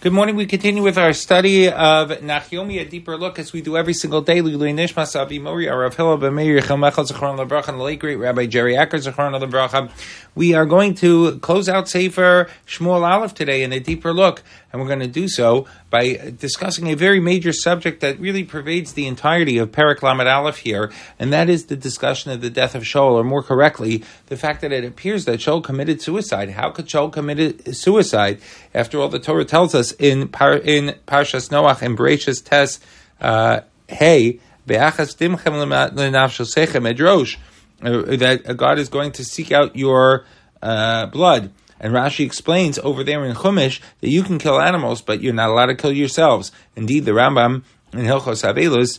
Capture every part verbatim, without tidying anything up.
Good morning. We continue with our study of Nachyomi, a deeper look, as we do every single day. L'ilui nishmas Avi Mori, Rav Hillel ben Meir Yechel Mechel Zechron LeBracha, and the late great Rabbi Jerry Acker Zechron LeBracha. We are going to close out Sefer Shmuel Aleph today in a deeper look, and we're going to do so by discussing a very major subject that really pervades the entirety of Perek Lamed Aleph here, and that is the discussion of the death of Shaul, or more correctly, the fact that it appears that Shaul committed suicide. How could Shaul commit suicide? After all, the Torah tells us in Par, in Parshas Noach and Bereshis Tes, uh, hey, be'achas dimchem lenafshel sechem edrosh, that God is going to seek out your uh, blood. And Rashi explains over there in Chumash that you can kill animals, but you're not allowed to kill yourselves. Indeed, the Rambam in Hilchos Havelus,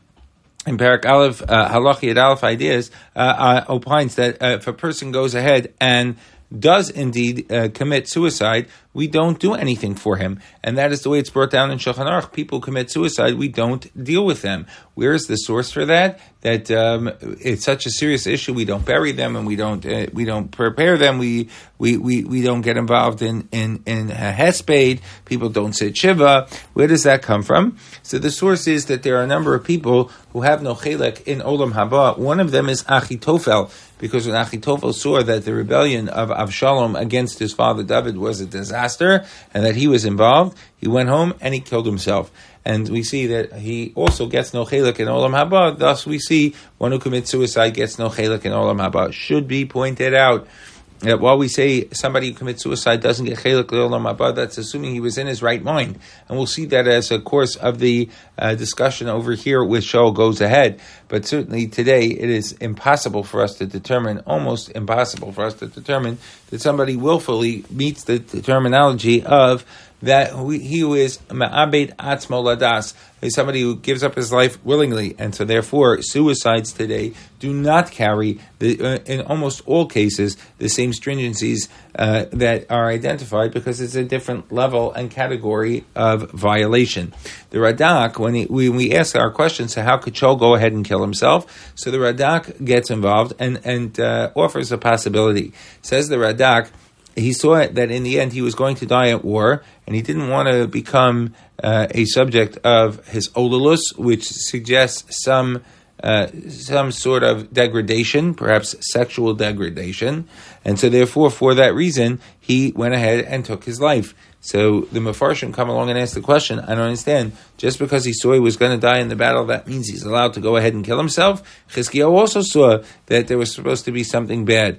in Perek Aleph, uh, Halachi Yud Aleph Ideas, uh, uh, opines that uh, if a person goes ahead and does indeed uh, commit suicide, we don't do anything for him. And that is the way it's brought down in Shulchan Aruch. People commit suicide, we don't deal with them. Where is the source for that? That um, it's such a serious issue, we don't bury them and we don't uh, we don't prepare them. We we, we, we don't get involved in in in hesped. People don't sit shiva. Where does that come from? So the source is that there are a number of people who have no chelek in olam haba. One of them is Achitophel, because when Achitophel saw that the rebellion of Avshalom against his father David was a disaster and that he was involved, he went home and he killed himself. And we see that he also gets no chelik in olam haba. Thus, we see one who commits suicide gets no chelik in olam haba. Should be pointed out that while we say somebody who commits suicide doesn't get chelik in olam haba, that's assuming he was in his right mind. And we'll see that as a course of the uh, discussion over here with Shaul goes ahead. But certainly today it is impossible for us to determine, almost impossible for us to determine that somebody willfully meets the, the terminology of that he who is ma'abed atzmo ladas, is somebody who gives up his life willingly, and so therefore suicides today do not carry, the, uh, in almost all cases, the same stringencies uh, that are identified, because it's a different level and category of violation. The Radak, when, he, when we ask our question, so how could Shaul go ahead and kill himself? So the Radak gets involved and, and uh, offers a possibility. Says the Radak, he saw that in the end he was going to die at war, and he didn't want to become uh, a subject of his olulus, which suggests some uh, some sort of degradation, perhaps sexual degradation. And so therefore, for that reason, he went ahead and took his life. So the Mefarshim come along and ask the question, I don't understand, just because he saw he was going to die in the battle, that means he's allowed to go ahead and kill himself? Chizkiyahu also saw that there was supposed to be something bad.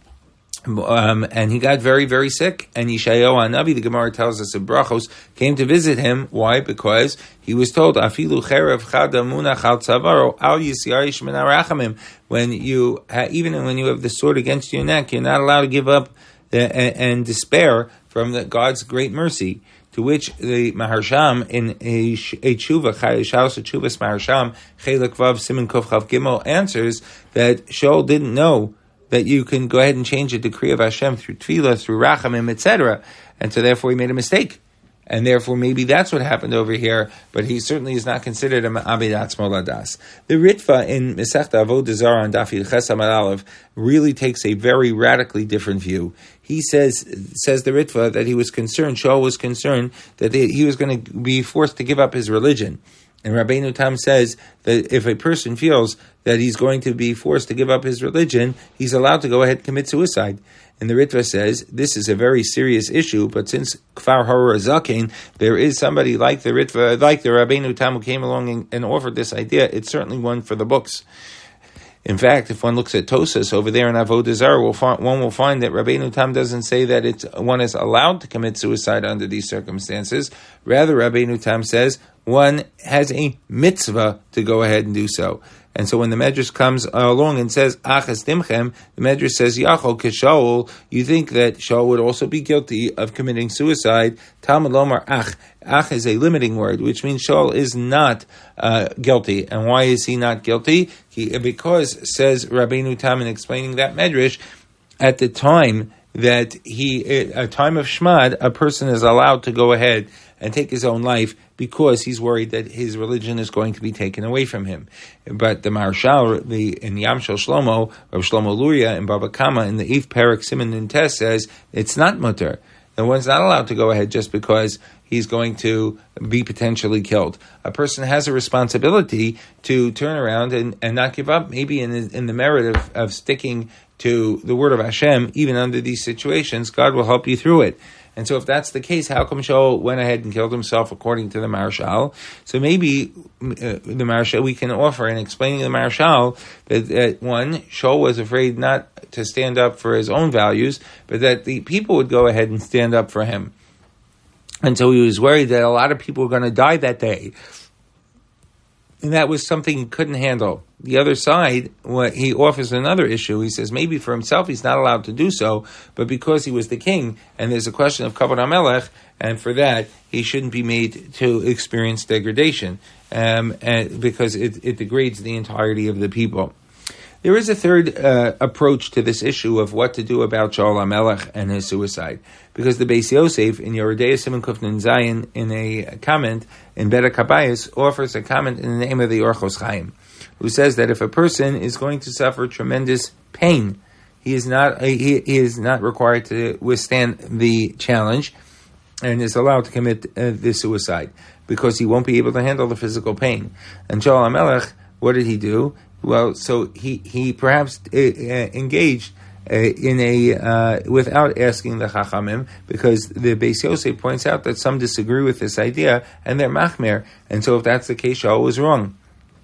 Um, and he got very, very sick. And Yeshayahu Hanavi, the Gemara tells us in Brachos, came to visit him. Why? Because he was told, "Afilu cherev chada munach al tzavaro al yisyarish min harachamim." When you, ha, even when you have the sword against your neck, you're not allowed to give up uh, and, and despair from the, God's great mercy. To which the Maharsham in a, a tshuva, Shalos Tshuvas Maharsham, Chelek Vav Siman Kuf Chav Gimel, answers that Shaul didn't know that you can go ahead and change a decree of Hashem through tefillah, through rachamim, et cetera. And so therefore he made a mistake. And therefore maybe that's what happened over here, but he certainly is not considered a ma'abed atzmo ladas. The Ritva in Masechta Avodah Zarah on Daf Yud Ches Amud Aleph really takes a very radically different view. He says, says the Ritva, that he was concerned, Shaul was concerned, that he was going to be forced to give up his religion. And Rabbeinu Tam says that if a person feels that he's going to be forced to give up his religion, he's allowed to go ahead and commit suicide. And the Ritva says this is a very serious issue, but since Kfar Hara Zaken, there is somebody like the Ritva, like the Rabbeinu Tam, who came along and, and offered this idea, it's certainly one for the books. In fact, if one looks at Tosas over there in Avodah Zarah, we'll find, one will find that Rabbeinu Tam doesn't say that it's, one is allowed to commit suicide under these circumstances. Rather, Rabbeinu Tam says one has a mitzvah to go ahead and do so. And so when the Medrash comes along and says, Achas Dimchem, the Medrash says, Yachol Keshaul, you think that Shaul would also be guilty of committing suicide. Talmud Lomar Ach. Ach is a limiting word, which means Shaul is not uh, guilty. And why is he not guilty? He, because, says Rabbeinu Tam in explaining that Medrash, at the time that he, a time of Shmad, a person is allowed to go ahead and take his own life because he's worried that his religion is going to be taken away from him. But the Marshal, the in Yam Shel Shlomo, of Shlomo Luria in Baba Kama, in the eighth parak Siman Nun Tes says it's not mutter. and one's not allowed to go ahead just because he's going to be potentially killed. A person has a responsibility to turn around and, and not give up, maybe in the, in the merit of, of sticking to the word of Hashem, even under these situations. God will help you through it. And so if that's the case, how come Shaul went ahead and killed himself according to the Maharshal? So maybe uh, the Maharshal, we can offer in explaining the Maharshal that, that one, Shaul was afraid not to stand up for his own values, but that the people would go ahead and stand up for him. And so he was worried that a lot of people were going to die that day. And that was something he couldn't handle. The other side, what he offers another issue. He says maybe for himself he's not allowed to do so, but because he was the king, and there's a question of Kavod HaMelech, and for that he shouldn't be made to experience degradation, um, and because it, it degrades the entirety of the people. There is a third uh, approach to this issue of what to do about Shaul HaMelech and his suicide. Because the Beis Yosef in Yoredeya Simon Kufnin Zayin, in a comment in Beta Kabayis, offers a comment in the name of the Orchos Chaim, who says that if a person is going to suffer tremendous pain, he is not he, he is not required to withstand the challenge and is allowed to commit uh, the suicide because he won't be able to handle the physical pain. And Shaul HaMelech, what did he do? Well, so he, he perhaps uh, engaged uh, in a, uh, without asking the Chachamim, because the Beis Yosef points out that some disagree with this idea, and they're machmer, and so if that's the case, Shaul was wrong.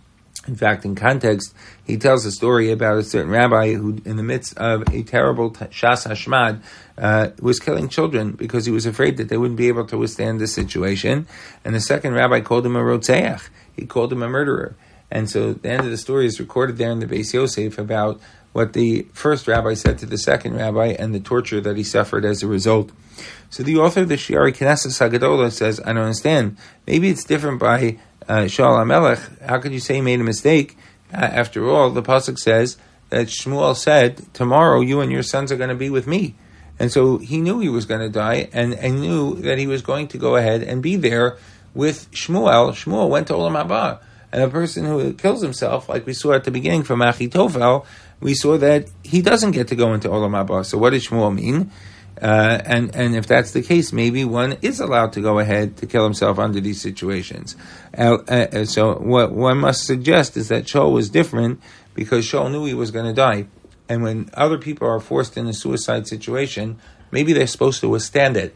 In fact, in context, he tells a story about a certain rabbi who, in the midst of a terrible Shas Hashmad, uh, was killing children because he was afraid that they wouldn't be able to withstand the situation, and the second rabbi called him a Rotzeach. He called him a murderer. And so the end of the story is recorded there in the Beis Yosef about what the first rabbi said to the second rabbi and the torture that he suffered as a result. So the author of the Shiari Knesset Hagadola says, I don't understand. Maybe it's different by uh, Shaul HaMelech. How could you say he made a mistake? Uh, after all, the pasuk says that Shmuel said, tomorrow you and your sons are going to be with me. And so he knew he was going to die and, and knew that he was going to go ahead and be there with Shmuel. Shmuel went to Olam Haba. And a person who kills himself, like we saw at the beginning from Achitofel, we saw that he doesn't get to go into Olam Haba. So what does Shmuel mean? Uh, and, and if that's the case, maybe one is allowed to go ahead to kill himself under these situations. Uh, uh, so what one must suggest is that Shaul was different because Shaul knew he was going to die. And when other people are forced in a suicide situation, maybe they're supposed to withstand it,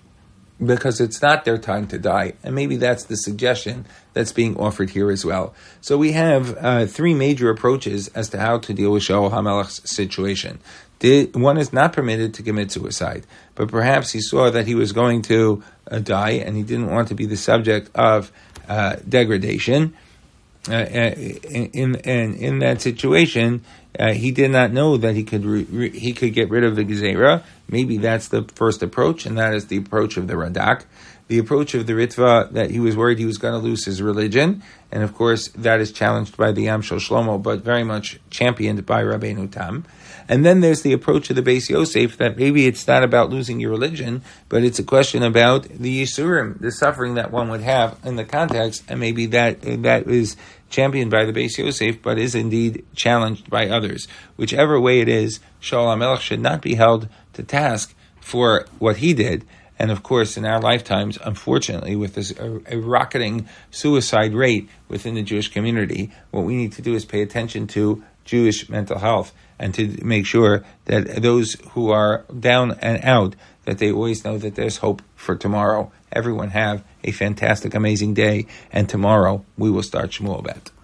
because it's not their time to die. And maybe that's the suggestion that's being offered here as well. So we have uh, three major approaches as to how to deal with Shaul HaMelech's situation. The, one is not permitted to commit suicide, but perhaps he saw that he was going to uh, die and he didn't want to be the subject of uh, degradation. Uh, in, in, in, in that situation, uh, he did not know that he could re, re, he could get rid of the Gezerah. Maybe that's the first approach, and that is the approach of the Radak. The approach of the Ritva, that he was worried he was going to lose his religion, and of course that is challenged by the Yam Shel Shlomo, but very much championed by Rabbeinu Tam. And then there's the approach of the Beis Yosef, that maybe it's not about losing your religion, but it's a question about the Yisurim, the suffering that one would have in the context, and maybe that that is championed by the Beis Yosef, but is indeed challenged by others. Whichever way it is, Shaul HaMelech should not be held to task for what he did. And of course, in our lifetimes, unfortunately, with this a, a rocketing suicide rate within the Jewish community, what we need to do is pay attention to Jewish mental health and to make sure that those who are down and out, that they always know that there's hope for tomorrow. Everyone have a fantastic, amazing day, and tomorrow we will start Shmuel Bet.